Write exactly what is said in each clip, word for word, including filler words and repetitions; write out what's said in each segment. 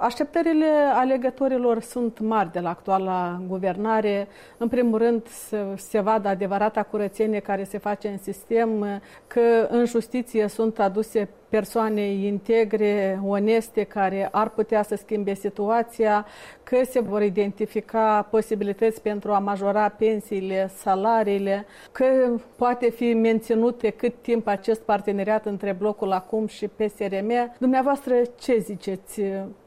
Așteptările alegătorilor sunt mari de la actuala guvernare. În primul rând să se vadă adevărata curățenie care se face în sistem, că în justiție sunt aduse persoane integre, oneste, care ar putea să schimbe situația, că se vor identifica posibilități pentru a majora pensiile, salariile, că poate fi menținut pe cât timp acest parteneriat între Blocul Acum și P S R M. Dumneavoastră, ce ziceți?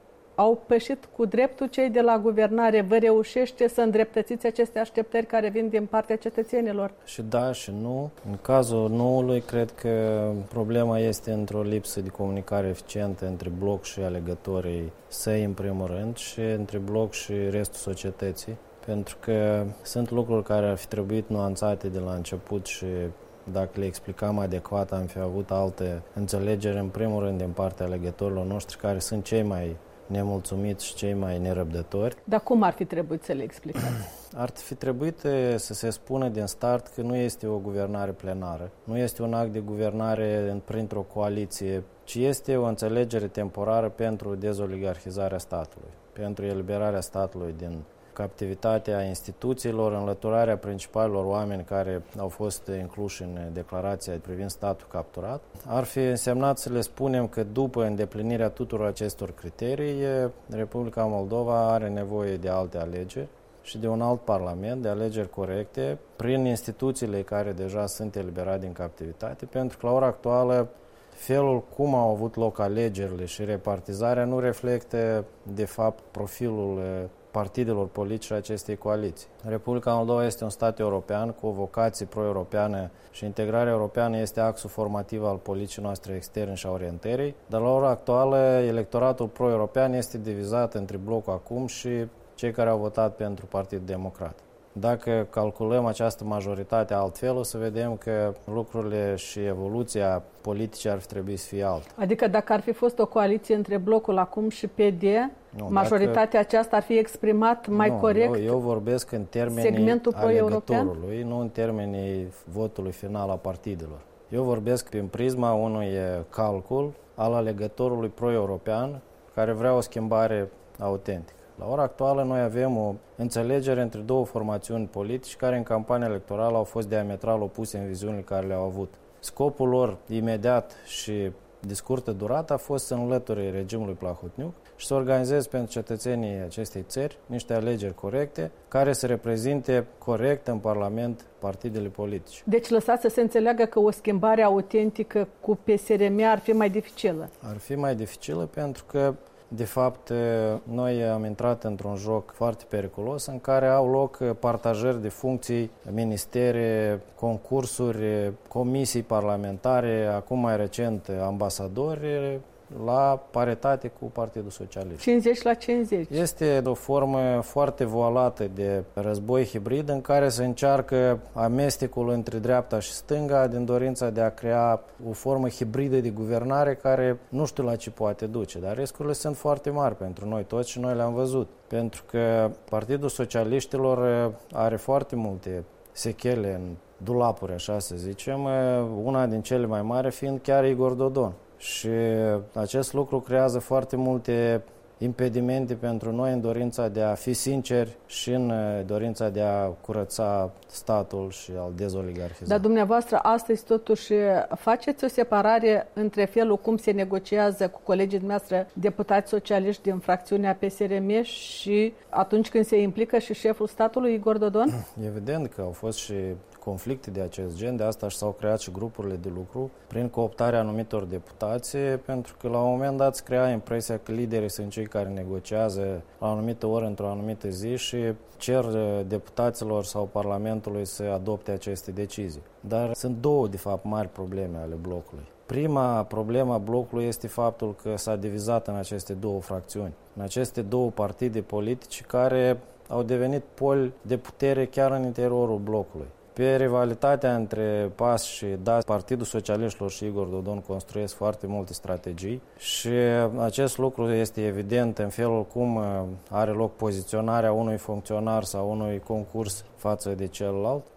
Au pășit cu dreptul cei de la guvernare? Vă reușește să îndreptățiți aceste așteptări care vin din partea cetățenilor? Și da și nu. În cazul noului, cred că problema este într-o lipsă de comunicare eficientă între Bloc și alegătorii săi, în primul rând, și între Bloc și restul societății. Pentru că sunt lucruri care ar fi trebuit nuanțate de la început și dacă le explicam adecvat, am fi avut alte înțelegeri, în primul rând, din partea alegătorilor noștri, care sunt cei mai nemulțumiți și cei mai nerăbdători. Dar cum ar fi trebuit să le explicați? Ar fi trebuit să se spună din start că nu este o guvernare plenară, nu este un act de guvernare printr-o coaliție, ci este o înțelegere temporară pentru dezoligarhizarea statului, pentru eliberarea statului din captivitatea instituțiilor, înlăturarea principalilor oameni care au fost incluși în declarația privind statul capturat. Ar fi însemnat să le spunem că după îndeplinirea tuturor acestor criterii, Republica Moldova are nevoie de alte alegeri și de un alt parlament, de alegeri corecte, prin instituțiile care deja sunt eliberate din captivitate, pentru că la ora actuală felul cum au avut loc alegerile și repartizarea nu reflectă, de fapt, profilul partidelor politice acestei coaliții. Republica Moldova este un stat european cu o vocație pro-europeană și integrarea europeană este axul formativ al politicii noastre externe și a orientării, dar la ora actuală electoratul pro-european este divizat între Blocul Acum și cei care au votat pentru Partidul Democrat. Dacă calculăm această majoritate altfel, o să vedem că lucrurile și evoluția politice ar fi trebuit să fie altă. Adică dacă ar fi fost o coaliție între Blocul Acum și P D, nu, majoritatea dacă... aceasta ar fi exprimat mai nu, corect eu, eu vorbesc în termenii alegătorului, nu în termenii votului final a partidelor. Eu vorbesc prin prisma unui calcul al alegătorului pro-european care vrea o schimbare autentică. La ora actuală noi avem o înțelegere între două formațiuni politice care în campania electorală au fost diametral opuse în viziunile care le-au avut. Scopul lor imediat și de scurtă durată a fost să înlăture regimului Plahotniuc și să organizeze pentru cetățenii acestei țări niște alegeri corecte care să reprezinte corect în Parlament partidele politice. Deci lăsați să se înțeleagă că o schimbare autentică cu P S R M ar fi mai dificilă? Ar fi mai dificilă pentru că de fapt, noi am intrat într-un joc foarte periculos în care au loc partajări de funcții, ministere, concursuri, comisii parlamentare, acum mai recent ambasadori, la paritate cu Partidul Socialist. cincizeci la cincizeci. Este o formă foarte voalată de război hibrid în care se încearcă amestecul între dreapta și stânga din dorința de a crea o formă hibridă de guvernare care nu știu la ce poate duce, dar riscurile sunt foarte mari pentru noi toți și noi le-am văzut. Pentru că Partidul Socialiștilor are foarte multe sechele în dulapuri, așa să zicem, una din cele mai mari fiind chiar Igor Dodon. Și acest lucru creează foarte multe impedimente pentru noi în dorința de a fi sinceri și în dorința de a curăța statul și a-l dezoligarhiza. Dar dumneavoastră astăzi totuși faceți o separare între felul cum se negociază cu colegii dumneavoastră deputați socialiști din fracțiunea P S R M și atunci când se implică și șeful statului Igor Dodon? Evident că au fost și conflicte de acest gen, de asta și s-au creat și grupurile de lucru prin cooptarea anumitor deputați, pentru că la un moment dat se crea impresia că liderii sunt cei care negociază la o anumită oră, într-o anumită zi și cer deputaților sau Parlamentului să adopte aceste decizii. Dar sunt două, de fapt, mari probleme ale blocului. Prima problemă a blocului este faptul că s-a divizat în aceste două fracțiuni, în aceste două partide politice care au devenit poli de putere chiar în interiorul blocului. Pe rivalitatea între P A S și D A S, Partidul Socialiștilor și Igor Dodon construiesc foarte multe strategii și acest lucru este evident în felul cum are loc poziționarea unui funcționar sau unui concurs față de celălalt.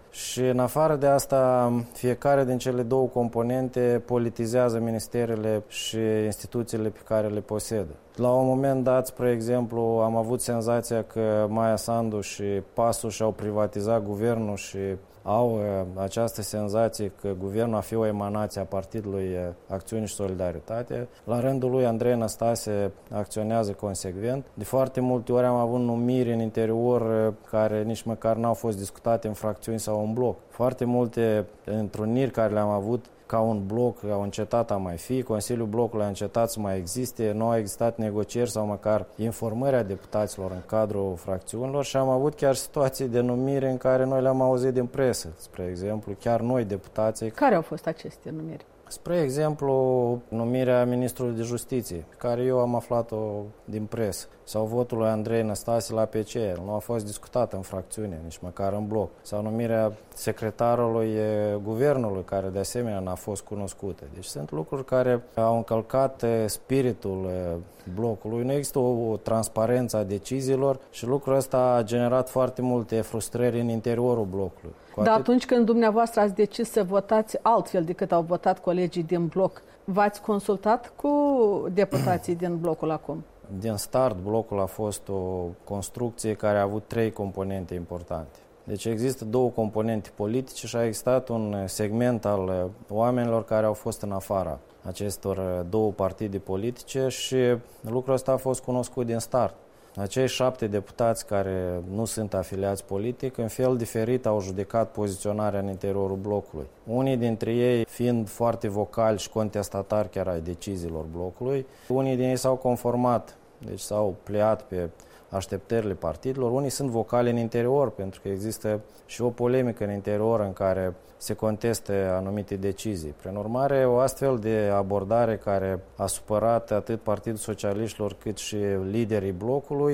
Și în afară de asta, fiecare din cele două componente politizează ministerele și instituțiile pe care le posedă. La un moment dat, spre exemplu, am avut senzația că Maia Sandu și PAS-ul și-au privatizat guvernul și au uh, această senzație că guvernul a fi o emanație a Partidului uh, Acțiune și Solidaritate. La rândul lui, Andrei Năstase acționează consecvent. De foarte multe ori am avut numiri în interior uh, care nici măcar n-au fost discutate în fracțiuni sau în bloc. Foarte multe întruniri care le-am avut ca un bloc au încetat a mai fi, Consiliul Blocului a încetat să mai existe, nu au existat negocieri sau măcar informări a deputaților în cadrul fracțiunilor și am avut chiar situații de numire în care noi le-am auzit din presă, spre exemplu, chiar noi deputații. Care au fost aceste numiri? Spre exemplu, numirea Ministrului de Justiție, pe care eu am aflat-o din presă, sau votul lui Andrei Năstase la P C R, nu a fost discutat în fracțiune, nici măcar în bloc, sau numirea secretarului guvernului, care de asemenea n-a fost cunoscută. Deci sunt lucruri care au încălcat spiritul blocului, nu există o, o transparență a deciziilor și lucrul ăsta a generat foarte multe frustrări în interiorul blocului. Dar atunci când dumneavoastră ați decis să votați altfel decât au votat colegii din bloc, v-ați consultat cu deputații din blocul acum? Din start, blocul a fost o construcție care a avut trei componente importante. Deci există două componente politice și a existat un segment al oamenilor care au fost în afara acestor două partide politice și lucrul ăsta a fost cunoscut din start. Acei șapte deputați care nu sunt afiliați politic, în fel diferit au judecat poziționarea în interiorul blocului. Unii dintre ei fiind foarte vocali și contestatari chiar ai deciziilor blocului, unii din ei s-au conformat, deci s-au pliat pe așteptările partidelor, unii sunt vocali în interior, pentru că există și o polemică în interior în care se conteste anumite decizii. Prin urmare, o astfel de abordare care a supărat atât Partidul Socialiștilor cât și liderii blocului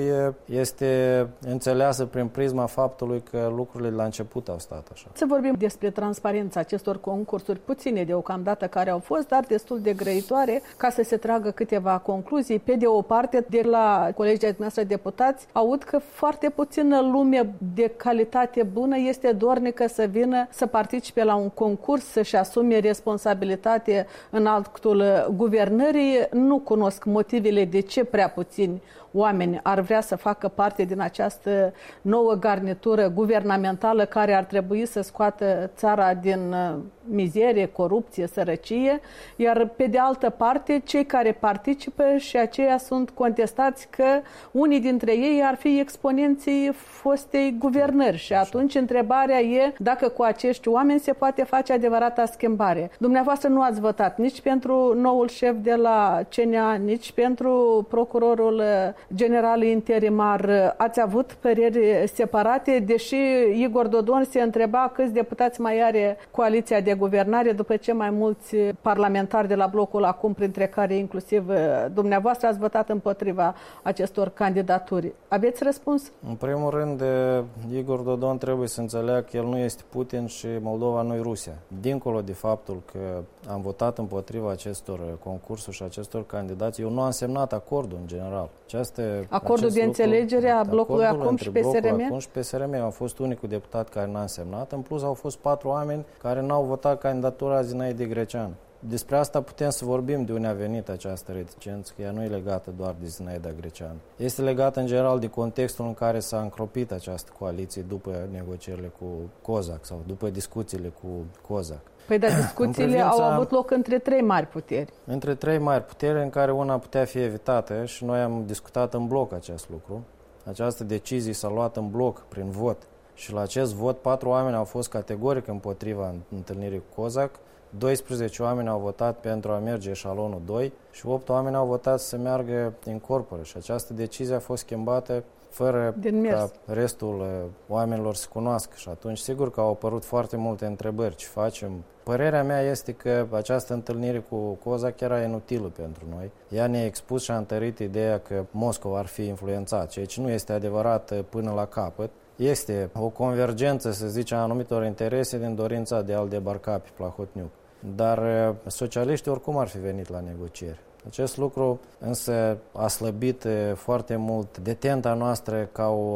este înțeleasă prin prisma faptului că lucrurile la început au stat așa. Să vorbim despre transparența acestor concursuri, puține deocamdată care au fost, dar destul de grăitoare, ca să se tragă câteva concluzii. Pe de o parte, de la colegii noastre deputați, aud că foarte puțină lume de calitate bună este dornică să vină să participe la un concurs, să-și asume responsabilitate în actul guvernării. Nu cunosc motivele de ce prea puțini oameni ar vrea să facă parte din această nouă garnitură guvernamentală care ar trebui să scoată țara din mizerie, corupție, sărăcie, iar pe de altă parte cei care participă și aceia sunt contestați că unii dintre ei ar fi exponenții fostei guvernări și atunci întrebarea e dacă cu acești oameni se poate face adevărata schimbare. Dumneavoastră nu ați votat nici pentru noul șef de la C N A, nici pentru procurorul general interimar. Ați avut păreri separate, deși Igor Dodon se întreba câți deputați mai are coaliția de guvernare după ce mai mulți parlamentari de la blocul acum, printre care inclusiv dumneavoastră, ați votat împotriva acestor candidaturi. Aveți răspuns? În primul rând, Igor Dodon trebuie să înțeleagă că el nu este Putin și Moldova nu e Rusia. Dincolo de faptul că am votat împotriva acestor concursuri și acestor candidați, eu nu am semnat acordul în general. Aceste, acordul de înțelegere a blocului acum și P S R M? Acum și P S R M. Am fost unicul deputat care n-a semnat. În plus, au fost patru oameni care n-au votat candidatura Zinaide Greceanu. Despre asta putem să vorbim de unde a venit această reticență, că ea nu e legată doar de Zinaida Greceanu. Este legată în general de contextul în care s-a încropit această coaliție după negocierile cu Cozac sau după discuțiile cu Cozac. Păi dar discuțiile privința, au avut loc între trei mari puteri. Între trei mari puteri în care una putea fi evitată și noi am discutat în bloc acest lucru. Această decizie s-a luat în bloc prin vot și la acest vot patru oameni au fost categoric împotriva întâlnirii cu Cozac, doisprezece oameni au votat pentru a merge eșalonul doi și opt oameni au votat să meargă în corporă și această decizie a fost schimbată fără ca restul oamenilor să cunoască și atunci sigur că au apărut foarte multe întrebări. Ce facem? Părerea mea este că această întâlnire cu Cozac era inutilă pentru noi. Ea ne-a expus și a întărit ideea că Moscova ar fi influențat, ceea ce nu este adevărat până la capăt. Este o convergență, să zicem, a anumitor interese din dorința de a-l debarca pe Plahotniuc. Dar socialiștii oricum ar fi venit la negocieri. Acest lucru însă a slăbit foarte mult detenta noastră ca o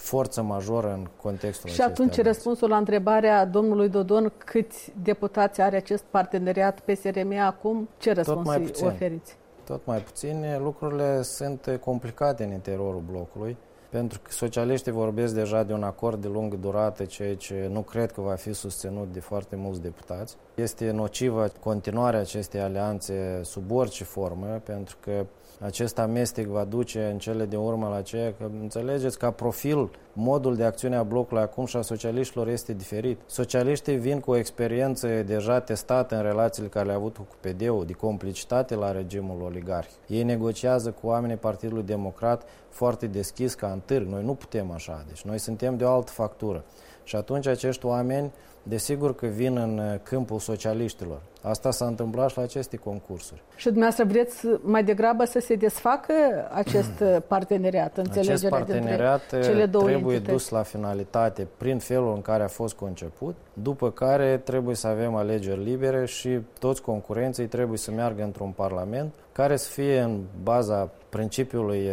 forță majoră în contextul Și atunci acestei răspunsul la întrebarea domnului Dodon, câți deputați are acest parteneriat P S R M acum, ce răspuns îi oferiți? Tot mai puține. Lucrurile sunt complicate în interiorul blocului, pentru că socialiștii vorbesc deja de un acord de lungă durată, ceea ce nu cred că va fi susținut de foarte mulți deputați. Este nocivă continuarea acestei alianțe sub orice formă, pentru că acest amestec va duce în cele din urmă la ceea că, înțelegeți, ca profil, modul de acțiune a blocului acum și a socialiștilor este diferit. Socialiștii vin cu o experiență deja testată în relațiile care le-a avut cu P D U, de complicitate la regimul oligarhic. Ei negociază cu oamenii Partidului Democrat foarte deschis ca în târg. Noi nu putem așa, deci noi suntem de o altă factură. Și atunci acești oameni, desigur că vin în câmpul socialiștilor. Asta s-a întâmplat și la aceste concursuri. Și dumneavoastră vreți mai degrabă să se desfacă acest parteneriat, înțelegerea acest parteneriat dintre cele două trebuie entități? dus la finalitate prin felul în care a fost conceput, după care trebuie să avem alegeri libere și toți concurenții trebuie să meargă într-un parlament care să fie în baza principiului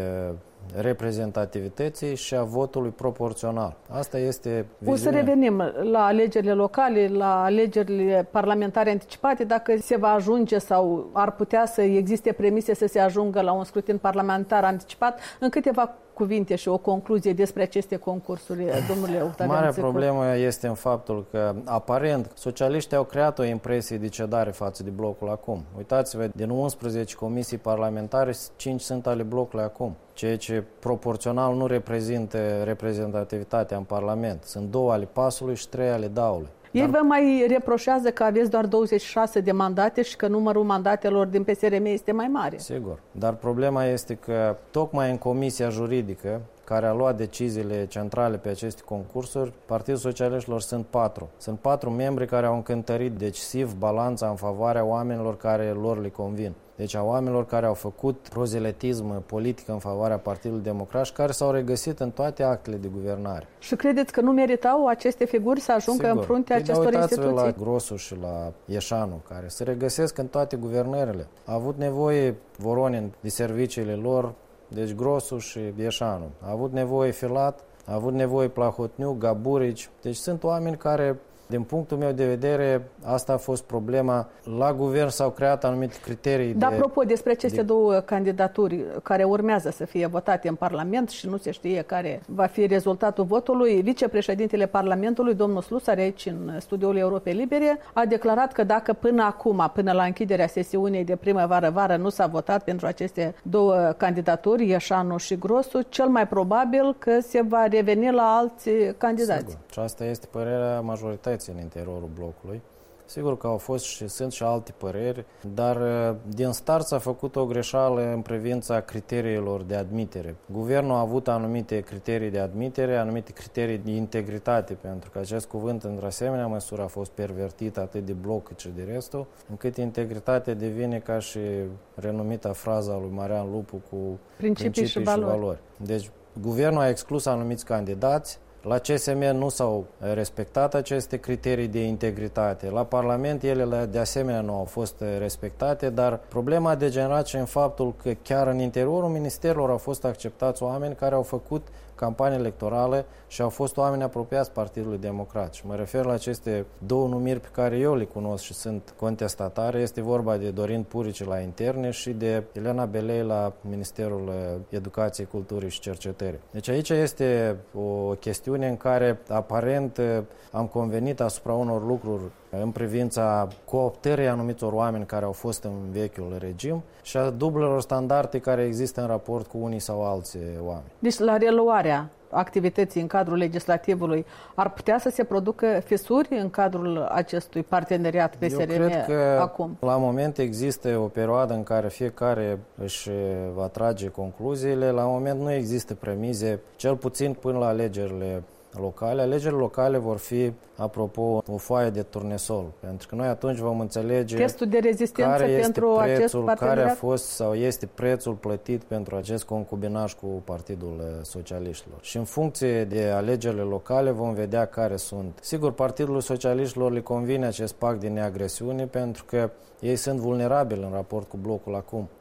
reprezentativității și a votului proporțional. Asta este viziunea. O să revenim la alegerile locale, la alegerile parlamentare anticipate, dacă se va ajunge sau ar putea să existe premise să se ajungă la un scrutin parlamentar anticipat. În câteva cuvinte și o concluzie despre aceste concursuri, domnule Octavian Marea Țâcu. problemă este în faptul că, aparent, socialiștii au creat o impresie de cedare față de blocul acum. Uitați-vă, din unsprezece comisii parlamentare, cinci sunt ale blocului acum, ceea ce proporțional nu reprezintă reprezentativitatea în Parlament. Sunt două ale PAS-ului și trei ale D A U-ului. Ei Dar... vă mai reproșează că aveți doar douăzeci și șase de mandate și că numărul mandatelor din P S R M este mai mare. Sigur, dar problema este că tocmai în Comisia Juridică, care a luat deciziile centrale pe aceste concursuri, Partidul Socialiștilor sunt patru. Sunt patru membri care au încântărit decisiv balanța în favoarea oamenilor care lor le convin. Deci a oamenilor care au făcut prozeletism politic în favoarea Partidului Democrat și care s-au regăsit în toate actele de guvernare. Și credeți că nu meritau aceste figuri să ajungă Sigur. în fruntea Păi, acestor uitați-vă instituții? la Grosu și la Ieșanu, care se regăsesc în toate guvernările. A avut nevoie Voronin de serviciile lor, deci Grosu și Ieșanu. A avut nevoie Filat, a avut nevoie Plahotniuc, Gaburici. Deci sunt oameni care, din punctul meu de vedere, asta a fost problema. La guvern s-au creat anumite criterii. Dar de, apropo despre aceste de... două candidaturi care urmează să fie votate în Parlament și nu se știe care va fi rezultatul votului, vicepreședintele Parlamentului, domnul Slusar, aici în studioul Europei Libere, a declarat că dacă până acum, până la închiderea sesiunii de primăvară-vară, nu s-a votat pentru aceste două candidaturi, Ieșanu și Grosu, cel mai probabil că se va reveni la alți candidați. Sigur. Și asta este părerea majorității în interiorul blocului. Sigur că au fost și sunt și alte păreri, dar din start s-a făcut o greșeală în privința criteriilor de admitere. Guvernul a avut anumite criterii de admitere, anumite criterii de integritate, pentru că acest cuvânt, într-asemenea măsură, a fost pervertit atât de bloc cât și de restul, încât integritatea devine ca și renumita fraza lui Marian Lupu cu principii, principii și, valori. și valori. Deci, guvernul a exclus anumiți candidați. La C S M nu s-au respectat aceste criterii de integritate. La Parlament ele de asemenea nu au fost respectate, dar problema a degenerat și în faptul că chiar în interiorul ministerilor au fost acceptați oameni care au făcut campanie electorală și au fost oameni apropiați Partidului Democrat. Și mă refer la aceste două numiri pe care eu le cunosc și sunt contestatare. Este vorba de Dorin Purici la Interne și de Elena Belei la Ministerul Educației, Culturii și Cercetării. Deci aici este o chestiune în care aparent am convenit asupra unor lucruri în privința cooptării anumitor oameni care au fost în vechiul regim și a dublelor standarde care există în raport cu unii sau alții oameni. Deci la reluarea activității în cadrul legislativului ar putea să se producă fisuri în cadrul acestui parteneriat P S R M Eu cred că acum? La moment există o perioadă în care fiecare își va trage concluziile. La moment nu există premize, cel puțin până la alegerile locale. Alegerile locale vor fi, apropo, o foaie de turnesol, pentru că noi atunci vom înțelege testul de rezistență care este pentru prețul, acest parteneriat? care a fost sau este prețul plătit pentru acest concubinaj cu Partidul Socialiștilor. Și în funcție de alegerile locale vom vedea care sunt. Sigur, Partidul Socialiștilor le convine acest pact de neagresiune pentru că ei sunt vulnerabili în raport cu blocul acum.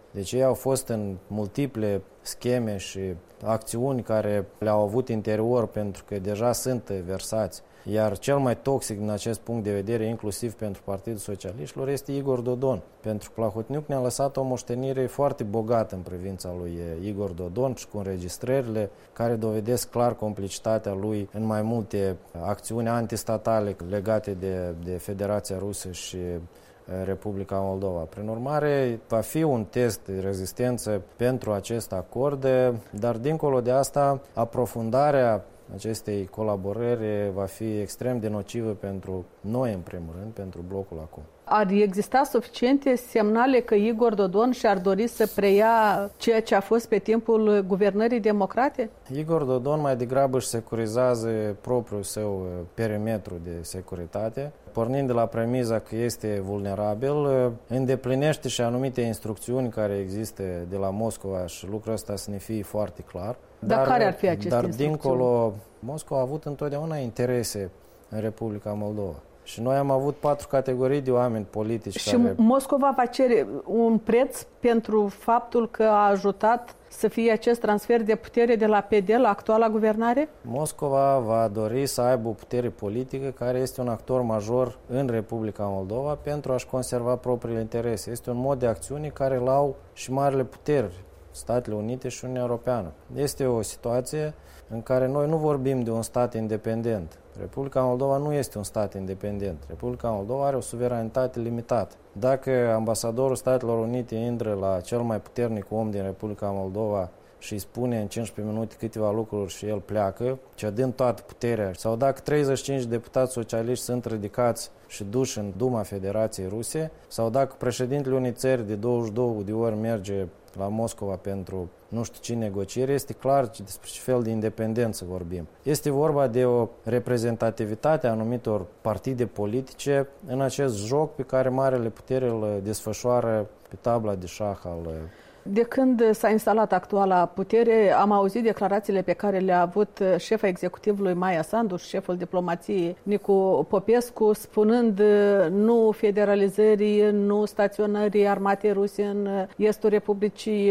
Deci ei au fost în multiple scheme și acțiuni care le-au avut interior pentru că deja sunt versați. Iar cel mai toxic din acest punct de vedere, inclusiv pentru Partidul Socialiștilor, este Igor Dodon. Pentru că Plahotniuc ne-a lăsat o moștenire foarte bogată în privința lui Igor Dodon și cu înregistrările care dovedesc clar complicitatea lui în mai multe acțiuni antistatale legate de, de Federația Rusă și Republica Moldova. Prin urmare, va fi un test de rezistență pentru acest acord, dar dincolo de asta, aprofundarea acestei colaborări va fi extrem de nocivă pentru noi, în primul rând, pentru blocul acum. Ar exista suficiente semnale că Igor Dodon și-ar dori să preia ceea ce a fost pe timpul guvernării democrate? Igor Dodon mai degrabă își securizează propriul său perimetru de securitate, pornind de la premiza că este vulnerabil, îndeplinește și anumite instrucțiuni care există de la Moscova și lucrul ăsta să ne fie foarte clar. Dar, dar care ar fi aceste Dar instrucțiuni? dincolo, Moscova a avut întotdeauna interese în Republica Moldova. Și noi am avut patru categorii de oameni politici. Și care... Moscova va cere un preț pentru faptul că a ajutat să fie acest transfer de putere de la P D la actuala guvernare? Moscova va dori să aibă o putere politică care este un actor major în Republica Moldova pentru a-și conserva propriile interese. Este un mod de acțiune care îl au și marile puteri, Statele Unite și Uniunea Europeană. Este o situație în care noi nu vorbim de un stat independent. Republica Moldova nu este un stat independent. Republica Moldova are o suveranitate limitată. Dacă ambasadorul Statelor Unite intră la cel mai puternic om din Republica Moldova și îi spune în cincisprezece minute câteva lucruri și el pleacă, cedând toată puterea, sau dacă treizeci și cinci de deputați socialiști sunt ridicați și duși în Duma Federației Ruse, sau dacă președintele unei țări de douăzeci și două de ori merge la Moscova pentru nu știu ce negocieri, este clar despre ce fel de independență vorbim. Este vorba de o reprezentativitate a anumitor partide politice în acest joc pe care marele putere îl desfășoară pe tabla de șah al... De când s-a instalat actuala putere, am auzit declarațiile pe care le-a avut șefa executivului Maia Sandu și șeful diplomației Nicu Popescu, spunând nu federalizării, nu staționării armatei ruse în estul Republicii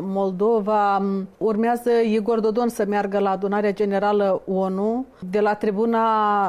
Moldova. Urmează Igor Dodon să meargă la adunarea generală ONU. De la tribuna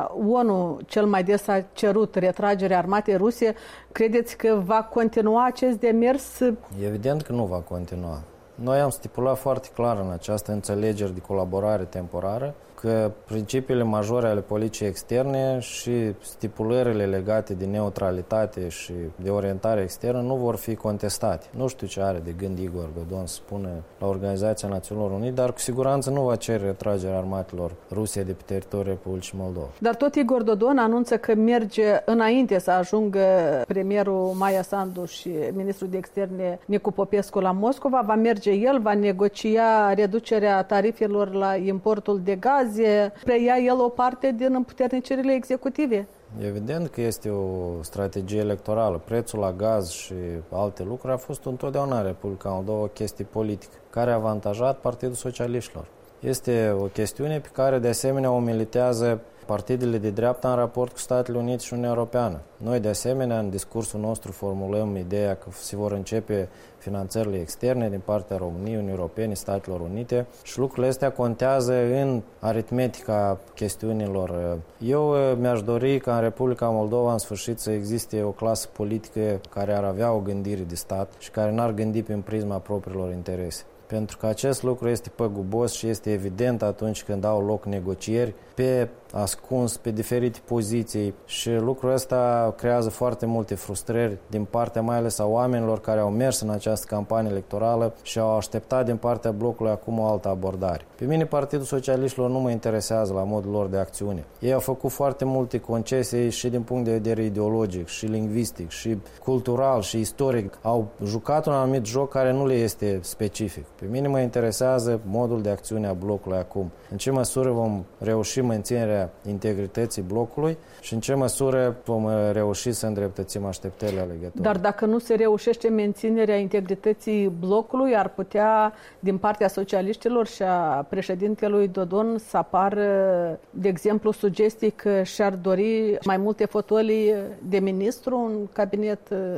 ONU cel mai des a cerut retragerea armatei ruse. Credeți că va continua acest demers? Evident că nu va continua. Noi am stipulat foarte clar în această înțelegere de colaborare temporară că principiile majore ale politicii externe și stipulările legate de neutralitate și de orientare externă nu vor fi contestate. Nu știu ce are de gând Igor Dodon să spună la Organizația Națiunilor Unite, dar cu siguranță nu va cere retragerea armatelor Rusiei de pe teritoriul Republicii Moldova. Dar tot Igor Dodon anunță că merge înainte să ajungă premierul Maia Sandu și ministrul de externe Nicu Popescu la Moscova, va merge el, va negocia reducerea tarifelor la importul de gaz, preia el o parte din împuternicirile executive. Evident că este o strategie electorală. Prețul la gaz și alte lucruri a fost întotdeauna în Republica Moldova o chestie politică, care a avantajat Partidul Socialiștilor. Este o chestiune pe care de asemenea o militează partidele de dreapta în raport cu Statele Unite și Uniunea Europeană. Noi, de asemenea, în discursul nostru formulăm ideea că se vor începe finanțările externe din partea României, Uniunii Europene, Statelor Unite și lucrurile astea contează în aritmetica chestiunilor. Eu mi-aș dori ca în Republica Moldova, în sfârșit, să existe o clasă politică care ar avea o gândire de stat și care n-ar gândi prin prisma propriilor interese. Pentru că acest lucru este păgubos și este evident atunci când au loc negocieri pe ascuns, pe diferite poziții și lucrul ăsta creează foarte multe frustrări din partea mai ales a oamenilor care au mers în această campanie electorală și au așteptat din partea blocului acum o altă abordare. Pe mine Partidul Socialiștilor nu mă interesează la modul lor de acțiune. Ei au făcut foarte multe concesii și din punct de vedere ideologic, și lingvistic, și cultural, și istoric. Au jucat un anumit joc care nu le este specific. Pe mine mă interesează modul de acțiune a blocului acum. În ce măsură vom reuși menținerea integrității blocului și în ce măsură vom reuși să îndreptățim așteptările alegătorilor. Dar dacă nu se reușește menținerea integrității blocului, ar putea din partea socialiștilor și a președintelui Dodon să apară, de exemplu, sugestii că și-ar dori mai multe fotolii de ministru în cabinet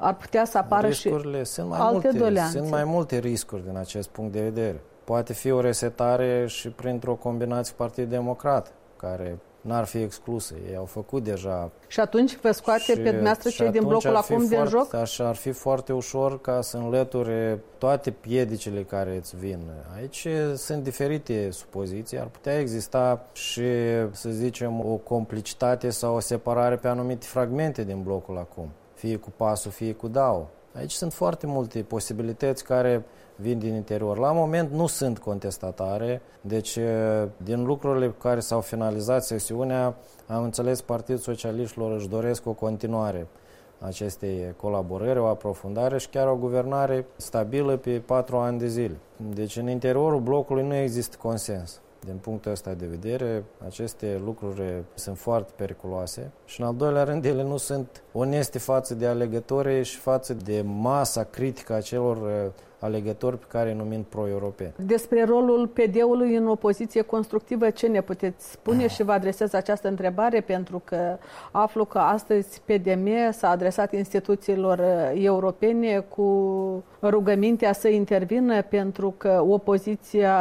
ar putea să apară Riscurile și sunt mai alte multe, doleanțe. Sunt mai multe riscuri din acest punct de vedere. Poate fi o resetare și printr-o combinație cu Partidul Democrat, care n-ar fi exclusă. Ei au făcut deja. Și atunci vă scoate și, pe dumneavoastră cei din blocul acum din foarte, joc? Așa ar fi foarte ușor ca să înlăture toate piedicile care îți vin. Aici sunt diferite supoziții. Ar putea exista și, să zicem, o complicitate sau o separare pe anumite fragmente din blocul acum. Fie cu PAS-ul, fie cu D A O. Aici sunt foarte multe posibilități care vin din interior. La moment nu sunt contestatare, deci din lucrurile cu care s-au finalizat sesiunea, am înțeles Partidul Socialiștilor își doresc o continuare acestei colaborări, o aprofundare și chiar o guvernare stabilă pe patru ani de zile. Deci în interiorul blocului nu există consens. Din punctul ăsta de vedere, aceste lucruri sunt foarte periculoase și, în al doilea rând, ele nu sunt oneste față de alegători și față de masa critică a celor alegători pe care îi numim pro-europeni. Despre rolul P D-ului în opoziție constructivă, ce ne puteți spune? Și vă adresez această întrebare pentru că aflu că astăzi P D M s-a adresat instituțiilor europene cu rugămintea să intervină pentru că opoziția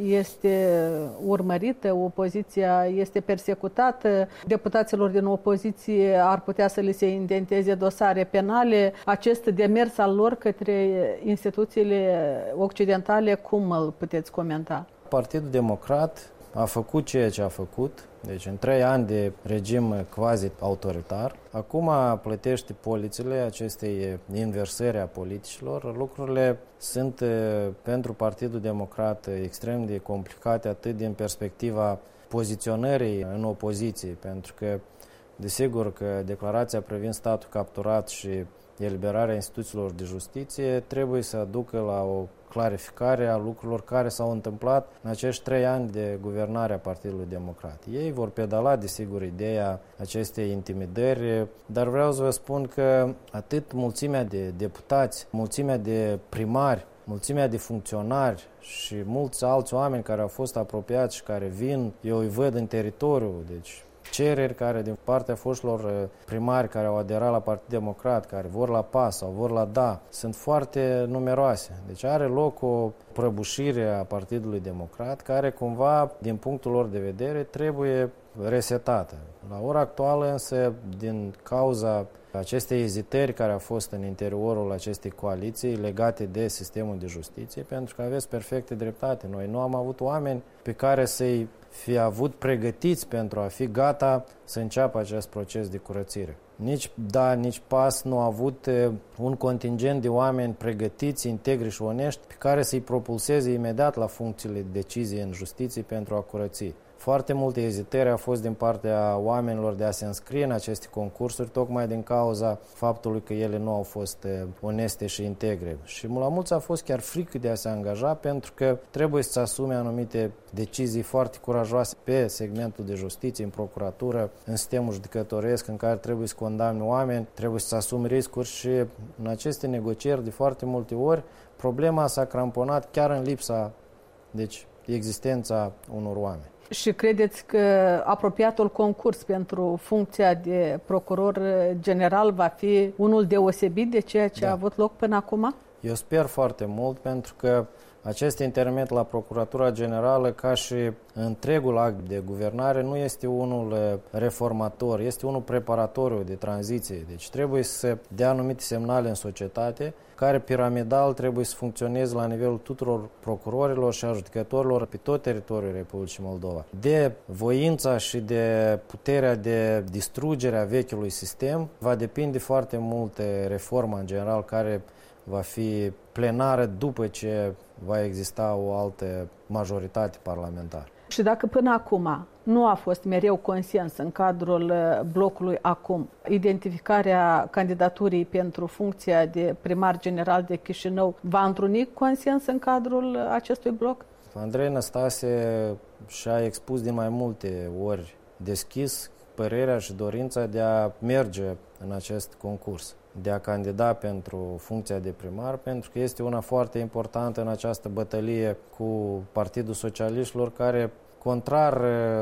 este urmărită, opoziția este persecutată, deputaților din opoziție ar putea să li se intenteze dosare penale. Acest demers al lor către instituțiile occidentale, cum îl puteți comenta? Partidul Democrat a făcut ceea ce a făcut, deci în trei ani de regim quasi-autoritar. Acum plătește polițile acestei inversări a politicilor. Lucrurile sunt pentru Partidul Democrat extrem de complicate, atât din perspectiva poziționării în opoziție, pentru că, desigur, că declarația privind statul capturat și eliberarea instituțiilor de justiție trebuie să aducă la o clarificare a lucrurilor care s-au întâmplat în acești trei ani de guvernare a Partidului Democrat. Ei vor pedala, desigur, ideea acestei intimidări, dar vreau să vă spun că atât mulțimea de deputați, mulțimea de primari, mulțimea de funcționari și mulți alți oameni care au fost apropiați și care vin, eu îi văd în teritoriu, deci cereri care din partea foștilor primari care au aderat la Partidul Democrat, care vor la PAS sau vor la D A, sunt foarte numeroase. Deci are loc o prăbușire a Partidului Democrat care cumva, din punctul lor de vedere, trebuie resetată. La ora actuală însă, din cauza acestei ezitări care au fost în interiorul acestei coaliții legate de sistemul de justiție, pentru că aveți perfecte dreptate. Noi nu am avut oameni pe care să-i fi avut pregătiți pentru a fi gata să înceapă acest proces de curățire. Nici D A, nici PAS nu au avut un contingent de oameni pregătiți, integri și onești pe care să-i propulseze imediat la funcțiile de decizie în justiție pentru a curăți. Foarte multe ezitări au fost din partea oamenilor de a se înscrie în aceste concursuri, tocmai din cauza faptului că ele nu au fost oneste și integre. Și la mulți a fost chiar frică de a se angaja pentru că trebuie să asume anumite decizii foarte curajoase pe segmentul de justiție, în procuratură, în sistemul judecătoresc, în care trebuie să condamne oameni, trebuie să asume riscuri și în aceste negocieri de foarte multe ori problema s-a cramponat chiar în lipsa, deci, existența unor oameni. Și credeți că apropiatul concurs pentru funcția de procuror general va fi unul deosebit de ceea ce da. a avut loc până acum? Eu sper foarte mult pentru că acest intermet la Procuratura Generală, ca și întregul act de guvernare, nu este unul reformator, este unul preparatoriu de tranziție. Deci trebuie să se dea anumite semnale în societate care piramidal trebuie să funcționeze la nivelul tuturor procurorilor și a judecătorilor pe tot teritoriul Republicii Moldova. De voința și de puterea de distrugere a vechiului sistem va depinde foarte mult reforma în general care va fi plenară după ce va exista o altă majoritate parlamentară. Și dacă până acum nu a fost mereu consens în cadrul blocului acum, identificarea candidaturii pentru funcția de primar general de Chișinău va întruni consens în cadrul acestui bloc? Andrei Năstase și-a expus de mai multe ori deschis părerea și dorința de a merge în acest concurs, de a candida pentru funcția de primar, pentru că este una foarte importantă în această bătălie cu Partidul Socialiștilor, care, contrar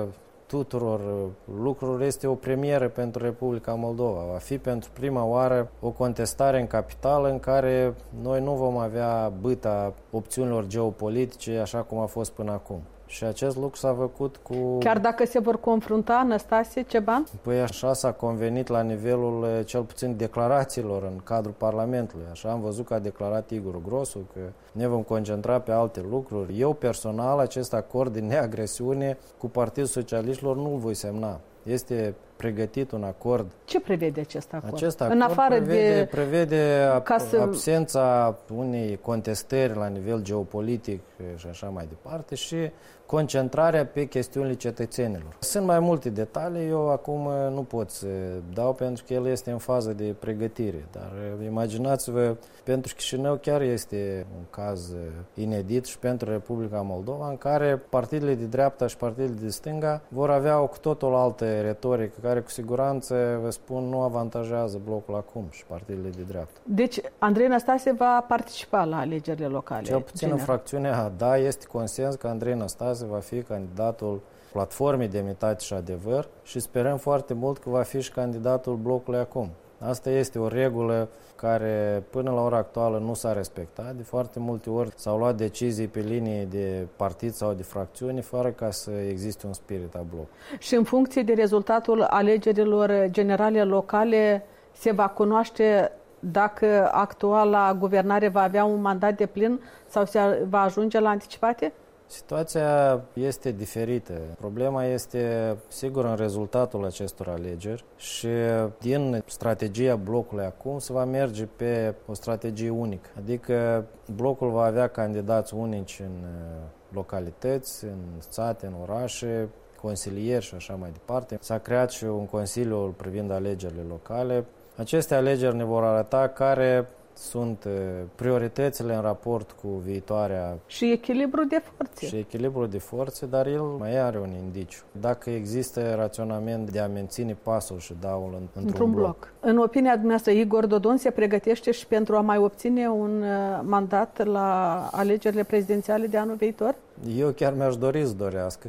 tuturor lucrurilor este o premieră pentru Republica Moldova. Va fi pentru prima oară o contestare în capitală în care noi nu vom avea bâta opțiunilor geopolitice așa cum a fost până acum. Și acest lucru s-a făcut cu... Chiar dacă se vor confrunta, Năstase Ceban? Păi așa s-a convenit la nivelul cel puțin declarațiilor în cadrul Parlamentului. Așa am văzut că a declarat Igor Grosu că ne vom concentra pe alte lucruri. Eu personal acest acord de neagresiune cu Partidul Socialiștilor nu-l voi semna. Este pregătit un acord. Ce prevede acest acord? Acest acord în afară prevede, de... prevede să... absența unei contestări la nivel geopolitic și așa mai departe și concentrarea pe chestiunile cetățenilor. Sunt mai multe detalii, eu acum nu pot să dau pentru că el este în fază de pregătire, dar imaginați-vă, pentru Chișinău chiar este un caz inedit și pentru Republica Moldova în care partidele de dreapta și partidele de stânga vor avea o cu totul altă retorică care cu siguranță, vă spun, nu avantajează blocul acum și partidele de dreapta. Deci Andrei Năstase va participa la alegerile locale? Cel puțin general. În fracțiunea A, da, este consens că Andrei Năstase va fi candidatul Platformei Demnitate și Adevăr și sperăm foarte mult că va fi și candidatul blocului acum. Asta este o regulă care până la ora actuală nu s-a respectat. De foarte multe ori s-au luat decizii pe linie de partid sau de fracțiune fără ca să existe un spirit al blocului. Și în funcție de rezultatul alegerilor generale locale se va cunoaște dacă actuala guvernare va avea un mandat de plin sau se va ajunge la anticipate? Situația este diferită. Problema este, sigur, în rezultatul acestor alegeri și din strategia blocului acum se va merge pe o strategie unică. Adică blocul va avea candidați unici în localități, în sate, în orașe, consilieri și așa mai departe. S-a creat și un consiliu privind alegerile locale. Aceste alegeri ne vor arăta care sunt prioritățile în raport cu viitoarea... Și echilibru de forțe. Și echilibru de forțe, dar el mai are un indiciu. Dacă există raționament de a menține pasul și daul în, într-un, într-un bloc. bloc. În opinia dumneavoastră, Igor Dodon se pregătește și pentru a mai obține un mandat la alegerile prezidențiale de anul viitor? Eu chiar mi-aș dori să dorească.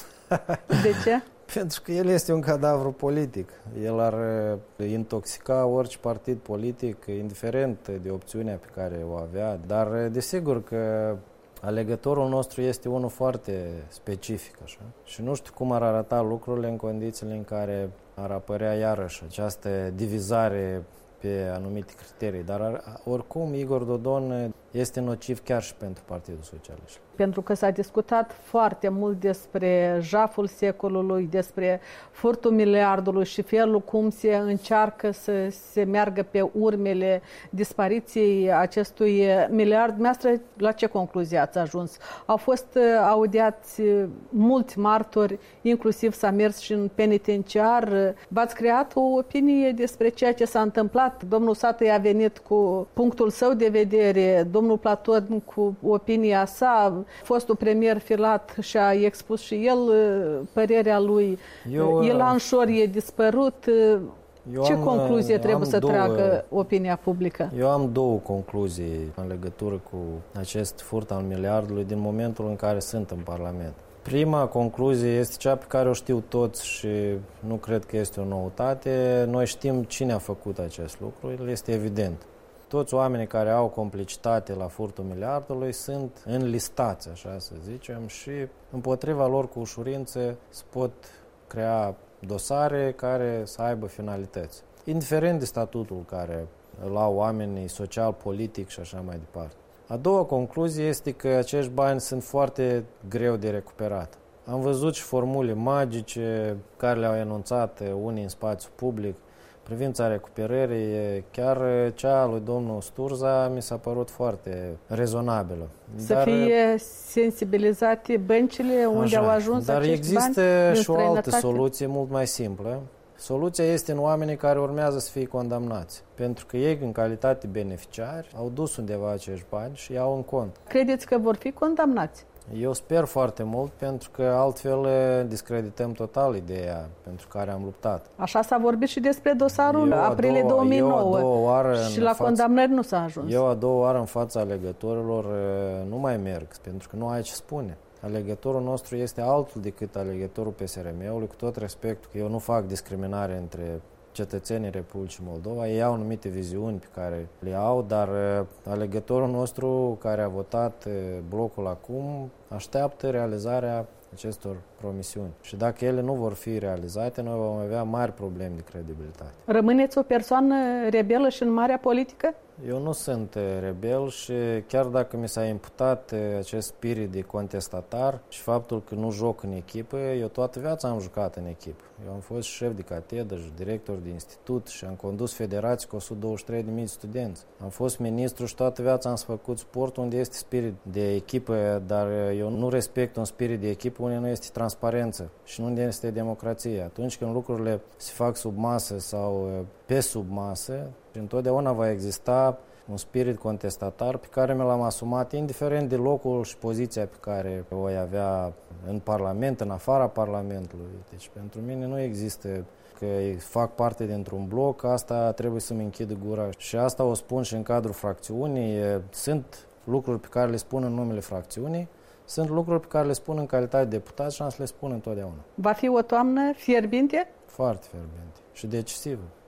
De ce? Pentru că el este un cadavru politic. El ar intoxica orice partid politic, indiferent de opțiunea pe care o avea. Dar desigur că alegătorul nostru este unul foarte specific, așa. Și nu știu cum ar arăta lucrurile în condițiile în care ar apărea iarăși această divizare pe anumite criterii. Dar oricum Igor Dodon este nociv chiar și pentru Partidul Socialist. Pentru că s-a discutat foarte mult despre jaful secolului, despre furtul miliardului și felul cum se încearcă să se meargă pe urmele dispariției acestui miliard. Dumneavoastră, la ce concluzie ați ajuns? Au fost audiați mulți martori, inclusiv s-a mers și în penitenciar. V-ați creat o opinie despre ceea ce s-a întâmplat? Domnul Satăi a venit cu punctul său de vedere, domnul Platon cu opinia sa, fostul premier Filat și-a expus și el părerea lui. Eu, Ilan Șor e dispărut. Eu Ce am, concluzie trebuie să două, tragă opinia publică? Eu am două concluzii în legătură cu acest furt al miliardului din momentul în care sunt în Parlament. Prima concluzie este cea pe care o știu toți și nu cred că este o noutate. Noi știm cine a făcut acest lucru, el este evident. Toți oamenii care au complicitate la furtul miliardului sunt înlistați, așa să zicem, și împotriva lor cu ușurință se pot crea dosare care să aibă finalități. Indiferent de statutul care îl au oamenii social, politic și așa mai departe. A doua concluzie este că acești bani sunt foarte greu de recuperat. Am văzut și formule magice care le-au enunțat unii în spațiu public. Privința recuperării, chiar cea a lui domnul Sturza mi s-a părut foarte rezonabilă. Să dar, fie sensibilizate băncile unde așa, au ajuns dar acești bani? Dar există și o altă soluție mult mai simplă. Soluția este în oamenii care urmează să fie condamnați. Pentru că ei, în calitate beneficiari, au dus undeva acești bani și iau în cont. Credeți că vor fi condamnați? Eu sper foarte mult, pentru că altfel discredităm total ideea pentru care am luptat. Așa s-a vorbit și despre dosarul eu aprilie două mii nouă eu oară și la fața, condamnări nu s-a ajuns. Eu a doua oară în fața alegătorilor nu mai merg, pentru că nu ai ce spune. Alegătorul nostru este altul decât alegătorul P S R M-ului, cu tot respectul că eu nu fac discriminare între cetățenii Republicii Moldova. Ei au anumite viziuni pe care le au, dar alegătorul nostru care a votat blocul acum așteaptă realizarea acestor promisiuni. Și dacă ele nu vor fi realizate, noi vom avea mari probleme de credibilitate. Rămâneți o persoană rebelă și în marea politică? Eu nu sunt rebel și chiar dacă mi s-a imputat acest spirit de contestatar și faptul că nu joc în echipă, eu toată viața am jucat în echipă. Eu am fost șef de catedră și director de institut și am condus federații cu o sută douăzeci și trei de mii de studenți. Am fost ministru și toată viața am făcut sport unde este spirit de echipă, dar eu nu respect un spirit de echipă unde nu este transparență și unde este democrație. Atunci când lucrurile se fac sub masă sau pe sub masă, întotdeauna va exista un spirit contestatar pe care mi l-am asumat, indiferent de locul și poziția pe care o voi avea în Parlament, în afara Parlamentului. Deci pentru mine nu există că fac parte dintr-un bloc, asta trebuie să-mi închid gura. Și asta o spun și în cadrul fracțiunii. Sunt lucruri pe care le spun în numele fracțiunii, sunt lucruri pe care le spun în calitate de deputat și am să le spun întotdeauna. Va fi o toamnă fierbinte? Foarte fierbinte și decisivă.